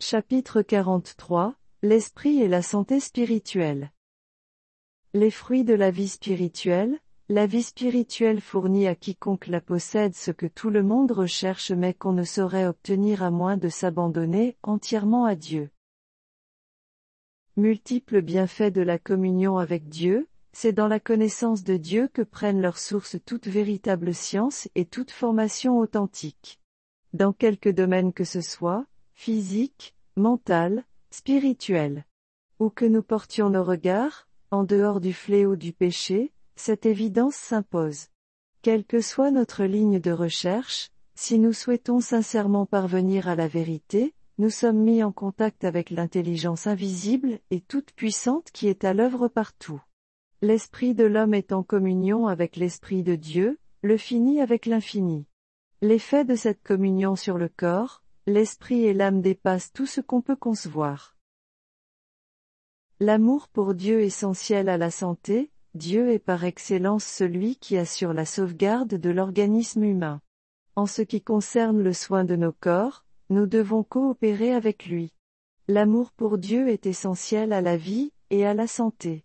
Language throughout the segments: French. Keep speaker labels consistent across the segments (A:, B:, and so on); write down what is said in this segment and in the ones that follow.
A: Chapitre 43, L'esprit et la santé spirituelle. Les fruits de la vie spirituelle fournit à quiconque la possède ce que tout le monde recherche mais qu'on ne saurait obtenir à moins de s'abandonner entièrement à Dieu. Multiples bienfaits de la communion avec Dieu, c'est dans la connaissance de Dieu que prennent leur source toute véritable science et toute formation authentique. Dans quelque domaine que ce soit, physique, mental, spirituel. Où que nous portions nos regards, en dehors du fléau du péché, cette évidence s'impose. Quelle que soit notre ligne de recherche, si nous souhaitons sincèrement parvenir à la vérité, nous sommes mis en contact avec l'intelligence invisible et toute puissante qui est à l'œuvre partout. L'esprit de l'homme est en communion avec l'esprit de Dieu, le fini avec l'infini. L'effet de cette communion sur le corps, l'esprit et l'âme dépasse tout ce qu'on peut concevoir. L'amour pour Dieu essentiel à la santé, Dieu est par excellence celui qui assure la sauvegarde de l'organisme humain. En ce qui concerne le soin de nos corps, nous devons coopérer avec lui. L'amour pour Dieu est essentiel à la vie et à la santé.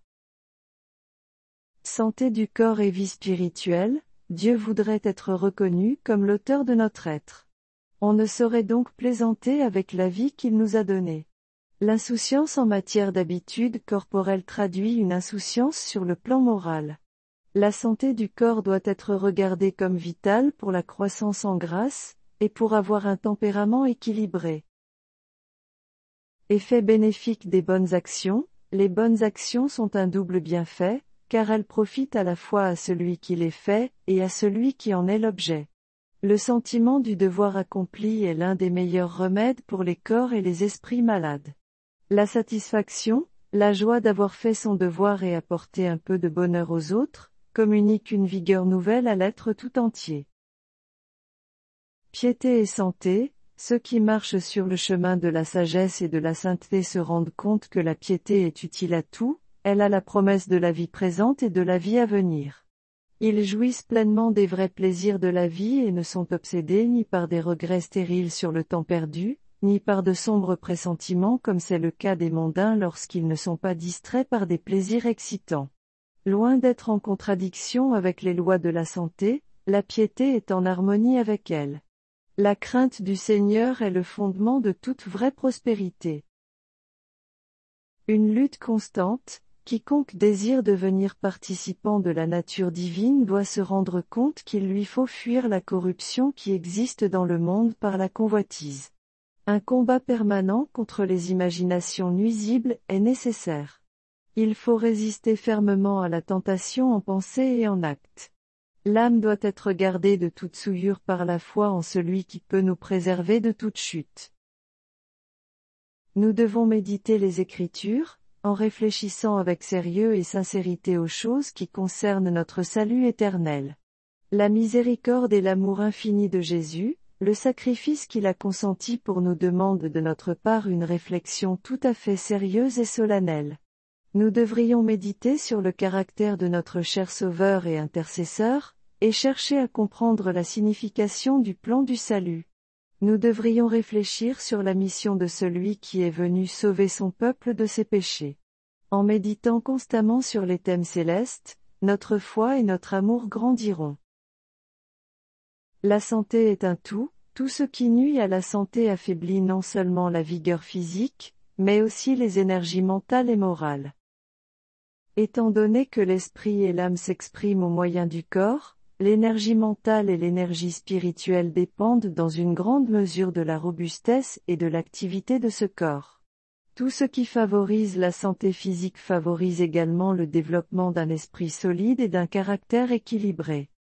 A: Santé du corps et vie spirituelle, Dieu voudrait être reconnu comme l'auteur de notre être. On ne saurait donc plaisanter avec la vie qu'il nous a donnée. L'insouciance en matière d'habitude corporelle traduit une insouciance sur le plan moral. La santé du corps doit être regardée comme vitale pour la croissance en grâce, et pour avoir un tempérament équilibré. Effet bénéfique des bonnes actions, les bonnes actions sont un double bienfait, car elles profitent à la fois à celui qui les fait, et à celui qui en est l'objet. Le sentiment du devoir accompli est l'un des meilleurs remèdes pour les corps et les esprits malades. La satisfaction, la joie d'avoir fait son devoir et apporté un peu de bonheur aux autres, communique une vigueur nouvelle à l'être tout entier. Piété et santé, ceux qui marchent sur le chemin de la sagesse et de la sainteté se rendent compte que la piété est utile à tout, elle a la promesse de la vie présente et de la vie à venir. Ils jouissent pleinement des vrais plaisirs de la vie et ne sont obsédés ni par des regrets stériles sur le temps perdu, ni par de sombres pressentiments comme c'est le cas des mondains lorsqu'ils ne sont pas distraits par des plaisirs excitants. Loin d'être en contradiction avec les lois de la santé, la piété est en harmonie avec elles. La crainte du Seigneur est le fondement de toute vraie prospérité. Une lutte constante. Quiconque désire devenir participant de la nature divine doit se rendre compte qu'il lui faut fuir la corruption qui existe dans le monde par la convoitise. Un combat permanent contre les imaginations nuisibles est nécessaire. Il faut résister fermement à la tentation en pensée et en acte. L'âme doit être gardée de toute souillure par la foi en celui qui peut nous préserver de toute chute. Nous devons méditer les Écritures, en réfléchissant avec sérieux et sincérité aux choses qui concernent notre salut éternel. La miséricorde et l'amour infini de Jésus, le sacrifice qu'il a consenti pour nous demande de notre part une réflexion tout à fait sérieuse et solennelle. Nous devrions méditer sur le caractère de notre cher Sauveur et Intercesseur, et chercher à comprendre la signification du plan du salut. Nous devrions réfléchir sur la mission de celui qui est venu sauver son peuple de ses péchés. En méditant constamment sur les thèmes célestes, notre foi et notre amour grandiront. La santé est un tout ce qui nuit à la santé affaiblit non seulement la vigueur physique, mais aussi les énergies mentales et morales. Étant donné que l'esprit et l'âme s'expriment au moyen du corps, l'énergie mentale et l'énergie spirituelle dépendent dans une grande mesure de la robustesse et de l'activité de ce corps. Tout ce qui favorise la santé physique favorise également le développement d'un esprit solide et d'un caractère équilibré.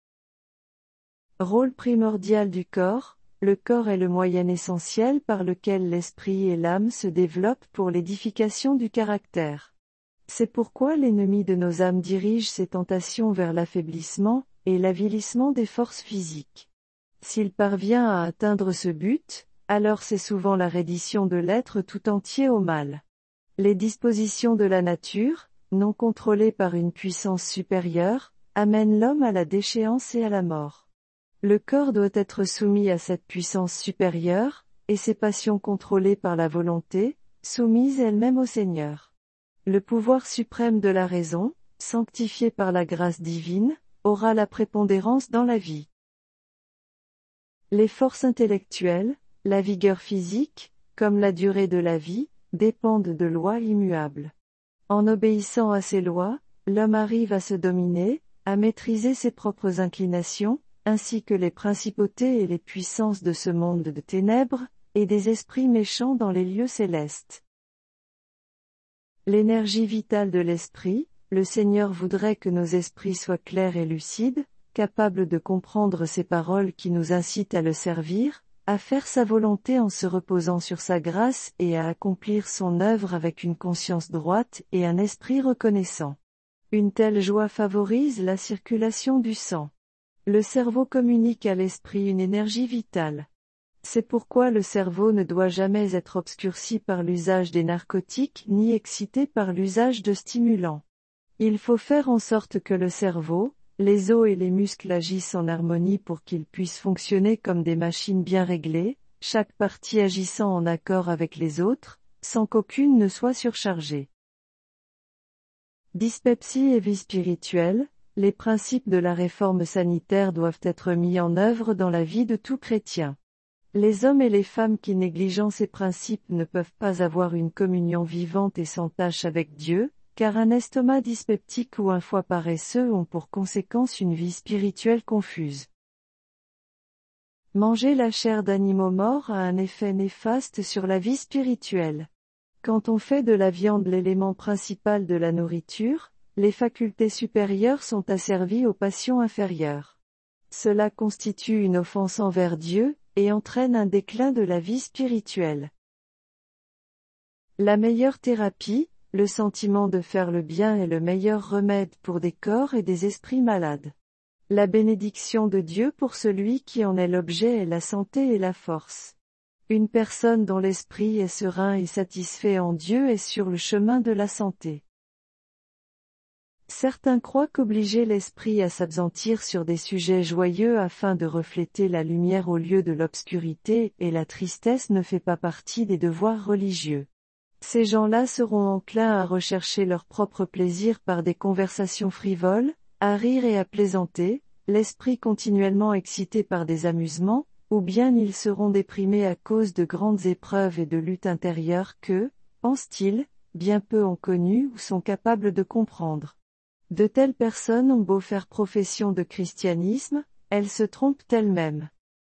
A: Rôle primordial du corps, le corps est le moyen essentiel par lequel l'esprit et l'âme se développent pour l'édification du caractère. C'est pourquoi l'ennemi de nos âmes dirige ses tentations vers l'affaiblissement et l'avilissement des forces physiques. S'il parvient à atteindre ce but, alors c'est souvent la reddition de l'être tout entier au mal. Les dispositions de la nature, non contrôlées par une puissance supérieure, amènent l'homme à la déchéance et à la mort. Le corps doit être soumis à cette puissance supérieure, et ses passions contrôlées par la volonté, soumises elles-mêmes au Seigneur. Le pouvoir suprême de la raison, sanctifié par la grâce divine, aura la prépondérance dans la vie. Les forces intellectuelles, la vigueur physique, comme la durée de la vie, dépendent de lois immuables. En obéissant à ces lois, l'homme arrive à se dominer, à maîtriser ses propres inclinations, ainsi que les principautés et les puissances de ce monde de ténèbres, et des esprits méchants dans les lieux célestes. L'énergie vitale de l'esprit, le Seigneur voudrait que nos esprits soient clairs et lucides, capables de comprendre ses paroles qui nous incitent à le servir, à faire sa volonté en se reposant sur sa grâce et à accomplir son œuvre avec une conscience droite et un esprit reconnaissant. Une telle joie favorise la circulation du sang. Le cerveau communique à l'esprit une énergie vitale. C'est pourquoi le cerveau ne doit jamais être obscurci par l'usage des narcotiques ni excité par l'usage de stimulants. Il faut faire en sorte que le cerveau, les os et les muscles agissent en harmonie pour qu'ils puissent fonctionner comme des machines bien réglées, chaque partie agissant en accord avec les autres, sans qu'aucune ne soit surchargée. Dyspepsie et vie spirituelle, les principes de la réforme sanitaire doivent être mis en œuvre dans la vie de tout chrétien. Les hommes et les femmes qui négligent ces principes ne peuvent pas avoir une communion vivante et sans tache avec Dieu, car un estomac dyspeptique ou un foie paresseux ont pour conséquence une vie spirituelle confuse. Manger la chair d'animaux morts a un effet néfaste sur la vie spirituelle. Quand on fait de la viande l'élément principal de la nourriture, les facultés supérieures sont asservies aux passions inférieures. Cela constitue une offense envers Dieu, et entraîne un déclin de la vie spirituelle. La meilleure thérapie, le sentiment de faire le bien est le meilleur remède pour des corps et des esprits malades. La bénédiction de Dieu pour celui qui en est l'objet est la santé et la force. Une personne dont l'esprit est serein et satisfait en Dieu est sur le chemin de la santé. Certains croient qu'obliger l'esprit à s'appesantir sur des sujets joyeux afin de refléter la lumière au lieu de l'obscurité et la tristesse ne fait pas partie des devoirs religieux. Ces gens-là seront enclins à rechercher leur propre plaisir par des conversations frivoles, à rire et à plaisanter, l'esprit continuellement excité par des amusements, ou bien ils seront déprimés à cause de grandes épreuves et de luttes intérieures que, pensent-ils, bien peu ont connues ou sont capables de comprendre. De telles personnes ont beau faire profession de christianisme, elles se trompent elles-mêmes.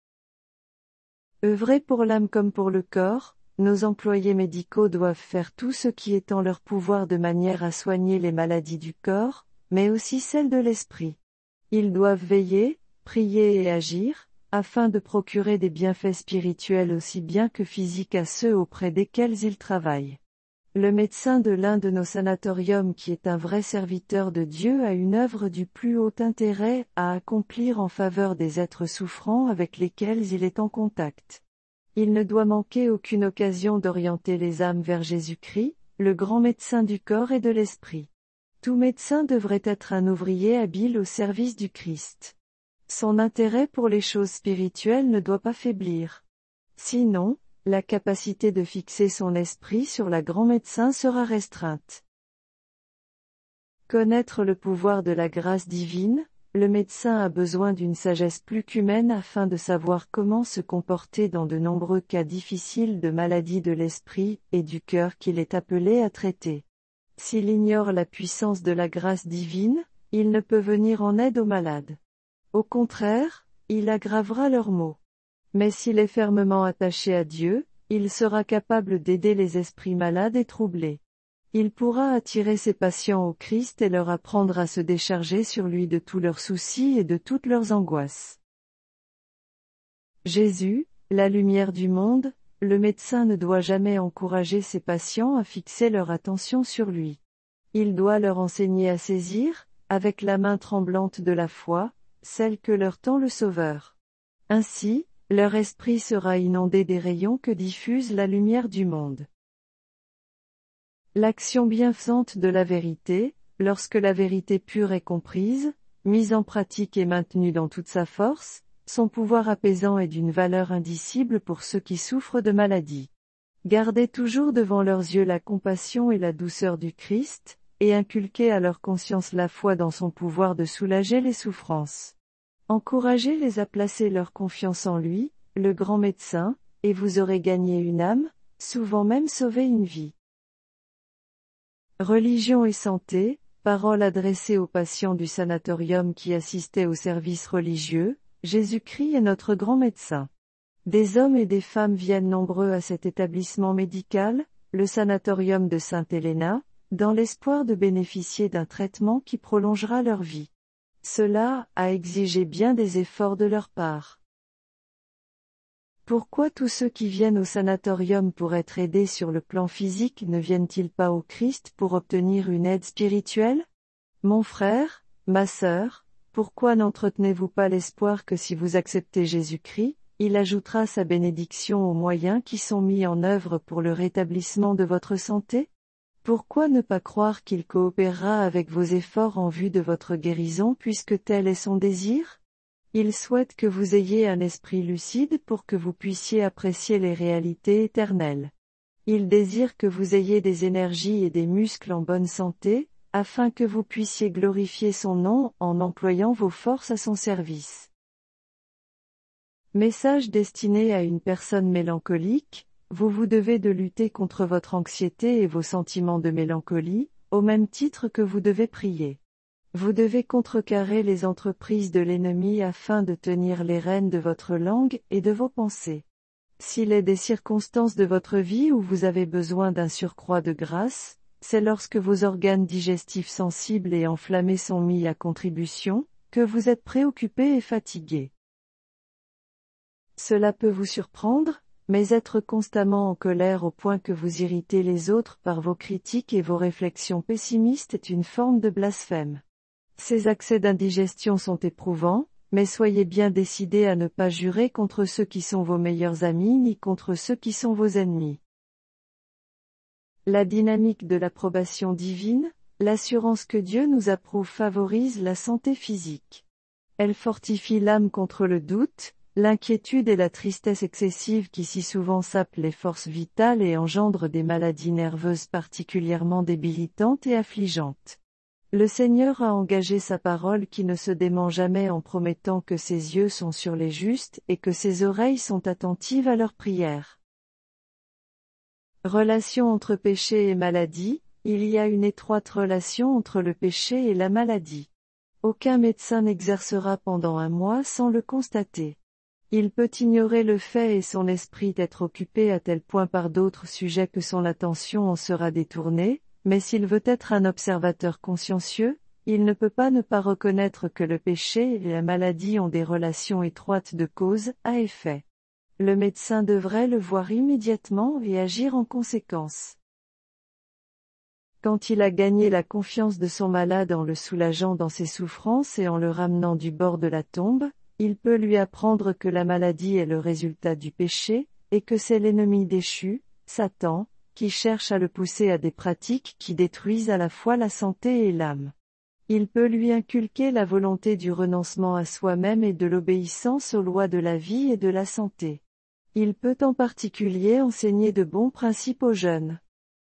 A: Œuvrer pour l'âme comme pour le corps, nos employés médicaux doivent faire tout ce qui est en leur pouvoir de manière à soigner les maladies du corps, mais aussi celles de l'esprit. Ils doivent veiller, prier et agir, afin de procurer des bienfaits spirituels aussi bien que physiques à ceux auprès desquels ils travaillent. Le médecin de l'un de nos sanatoriums qui est un vrai serviteur de Dieu a une œuvre du plus haut intérêt à accomplir en faveur des êtres souffrants avec lesquels il est en contact. Il ne doit manquer aucune occasion d'orienter les âmes vers Jésus-Christ, le grand médecin du corps et de l'esprit. Tout médecin devrait être un ouvrier habile au service du Christ. Son intérêt pour les choses spirituelles ne doit pas faiblir. Sinon, la capacité de fixer son esprit sur la grand médecin sera restreinte. Connaître le pouvoir de la grâce divine, le médecin a besoin d'une sagesse plus qu'humaine afin de savoir comment se comporter dans de nombreux cas difficiles de maladie de l'esprit et du cœur qu'il est appelé à traiter. S'il ignore la puissance de la grâce divine, il ne peut venir en aide aux malades. Au contraire, il aggravera leurs maux. Mais s'il est fermement attaché à Dieu, il sera capable d'aider les esprits malades et troublés. Il pourra attirer ses patients au Christ et leur apprendre à se décharger sur lui de tous leurs soucis et de toutes leurs angoisses. Jésus, la lumière du monde, le médecin ne doit jamais encourager ses patients à fixer leur attention sur lui. Il doit leur enseigner à saisir, avec la main tremblante de la foi, celle que leur tend le Sauveur. Ainsi, leur esprit sera inondé des rayons que diffuse la lumière du monde. L'action bienfaisante de la vérité, lorsque la vérité pure est comprise, mise en pratique et maintenue dans toute sa force, Son pouvoir apaisant est d'une valeur indicible pour ceux qui souffrent de maladies. Gardez toujours devant leurs yeux la compassion et la douceur du Christ, et inculquez à leur conscience la foi dans son pouvoir de soulager les souffrances. Encouragez-les à placer leur confiance en lui, le grand médecin, et vous aurez gagné une âme, souvent même sauvé une vie. Religion et santé, parole adressée aux patients du sanatorium qui assistaient au service religieux, Jésus-Christ est notre grand médecin. Des hommes et des femmes viennent nombreux à cet établissement médical, le sanatorium de Sainte Helena, dans l'espoir de bénéficier d'un traitement qui prolongera leur vie. Cela a exigé bien des efforts de leur part. Pourquoi tous ceux qui viennent au sanatorium pour être aidés sur le plan physique ne viennent-ils pas au Christ pour obtenir une aide spirituelle? Mon frère, ma sœur, pourquoi n'entretenez-vous pas l'espoir que si vous acceptez Jésus-Christ, il ajoutera sa bénédiction aux moyens qui sont mis en œuvre pour le rétablissement de votre santé? Pourquoi ne pas croire qu'il coopérera avec vos efforts en vue de votre guérison puisque tel est son désir? Il souhaite que vous ayez un esprit lucide pour que vous puissiez apprécier les réalités éternelles. Il désire que vous ayez des énergies et des muscles en bonne santé, afin que vous puissiez glorifier son nom en employant vos forces à son service. Message destiné à une personne mélancolique, vous devez de lutter contre votre anxiété et vos sentiments de mélancolie, au même titre que vous devez prier. Vous devez contrecarrer les entreprises de l'ennemi afin de tenir les rênes de votre langue et de vos pensées. S'il est des circonstances de votre vie où vous avez besoin d'un surcroît de grâce, c'est lorsque vos organes digestifs sensibles et enflammés sont mis à contribution, que vous êtes préoccupé et fatigué. Cela peut vous surprendre, mais être constamment en colère au point que vous irritez les autres par vos critiques et vos réflexions pessimistes est une forme de blasphème. Ces accès d'indigestion sont éprouvants, mais soyez bien décidés à ne pas jurer contre ceux qui sont vos meilleurs amis ni contre ceux qui sont vos ennemis. La dynamique de l'approbation divine, l'assurance que Dieu nous approuve favorise la santé physique. Elle fortifie l'âme contre le doute, l'inquiétude et la tristesse excessive qui si souvent sapent les forces vitales et engendrent des maladies nerveuses particulièrement débilitantes et affligeantes. Le Seigneur a engagé sa parole qui ne se dément jamais en promettant que ses yeux sont sur les justes et que ses oreilles sont attentives à leurs prières. Relation entre péché et maladie, il y a une étroite relation entre le péché et la maladie. Aucun médecin n'exercera pendant un mois sans le constater. Il peut ignorer le fait et son esprit être occupé à tel point par d'autres sujets que son attention en sera détournée, mais s'il veut être un observateur consciencieux, il ne peut pas ne pas reconnaître que le péché et la maladie ont des relations étroites de cause à effet. Le médecin devrait le voir immédiatement et agir en conséquence. Quand il a gagné la confiance de son malade en le soulageant dans ses souffrances et en le ramenant du bord de la tombe, il peut lui apprendre que la maladie est le résultat du péché, et que c'est l'ennemi déchu, Satan, qui cherche à le pousser à des pratiques qui détruisent à la fois la santé et l'âme. Il peut lui inculquer la volonté du renoncement à soi-même et de l'obéissance aux lois de la vie et de la santé. Il peut en particulier enseigner de bons principes aux jeunes.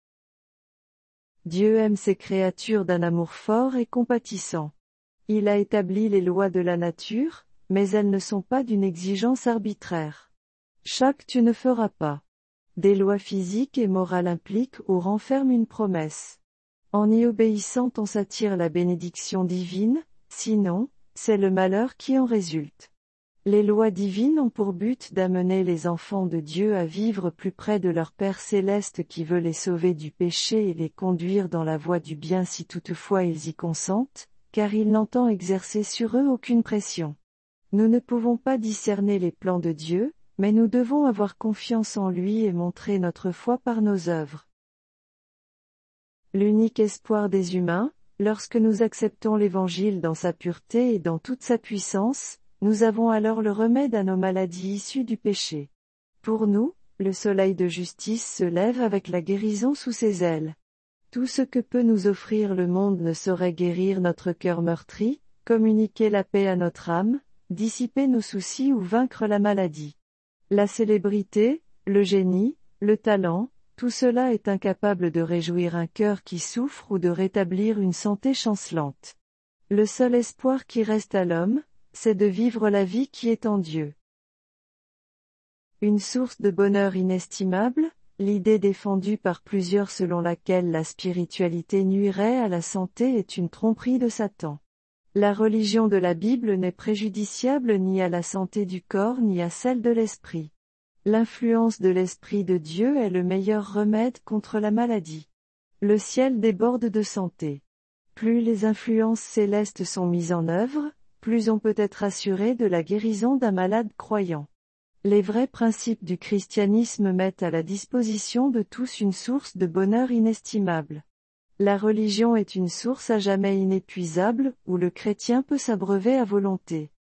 A: Dieu aime ses créatures d'un amour fort et compatissant. Il a établi les lois de la nature, mais elles ne sont pas d'une exigence arbitraire. Chaque tu ne feras pas. Des lois physiques et morales impliquent ou renferment une promesse. En y obéissant on s'attire la bénédiction divine, sinon, c'est le malheur qui en résulte. Les lois divines ont pour but d'amener les enfants de Dieu à vivre plus près de leur Père céleste qui veut les sauver du péché et les conduire dans la voie du bien si toutefois ils y consentent, car il n'entend exercer sur eux aucune pression. Nous ne pouvons pas discerner les plans de Dieu, mais nous devons avoir confiance en lui et montrer notre foi par nos œuvres. L'unique espoir des humains, lorsque nous acceptons l'Évangile dans sa pureté et dans toute sa puissance, nous avons alors le remède à nos maladies issues du péché. Pour nous, le soleil de justice se lève avec la guérison sous ses ailes. Tout ce que peut nous offrir le monde ne saurait guérir notre cœur meurtri, communiquer la paix à notre âme, dissiper nos soucis ou vaincre la maladie. La célébrité, le génie, le talent, tout cela est incapable de réjouir un cœur qui souffre ou de rétablir une santé chancelante. Le seul espoir qui reste à l'homme, c'est de vivre la vie qui est en Dieu. Une source de bonheur inestimable, l'idée défendue par plusieurs selon laquelle la spiritualité nuirait à la santé est une tromperie de Satan. La religion de la Bible n'est préjudiciable ni à la santé du corps ni à celle de l'esprit. L'influence de l'Esprit de Dieu est le meilleur remède contre la maladie. Le ciel déborde de santé. Plus les influences célestes sont mises en œuvre, plus on peut être assuré de la guérison d'un malade croyant. Les vrais principes du christianisme mettent à la disposition de tous une source de bonheur inestimable. La religion est une source à jamais inépuisable, où le chrétien peut s'abreuver à volonté.